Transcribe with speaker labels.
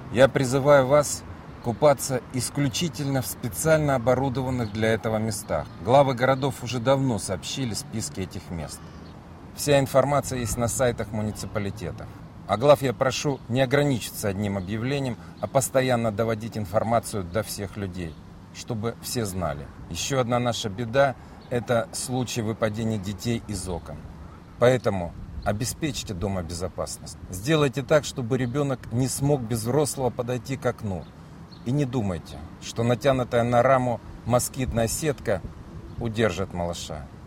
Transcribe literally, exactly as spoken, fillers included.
Speaker 1: Я призываю вас купаться исключительно в специально оборудованных для этого местах. Главы городов уже давно сообщили списки этих мест. Вся информация есть на сайтах муниципалитетов. А глав я прошу не ограничиться одним объявлением, а постоянно доводить информацию до всех людей, чтобы все знали. Еще одна наша беда – это случай выпадения детей из окон. Поэтому обеспечьте дома безопасность. Сделайте так, чтобы ребенок не смог без взрослого подойти к окну. И не думайте, что натянутая на раму москитная сетка удержит малыша.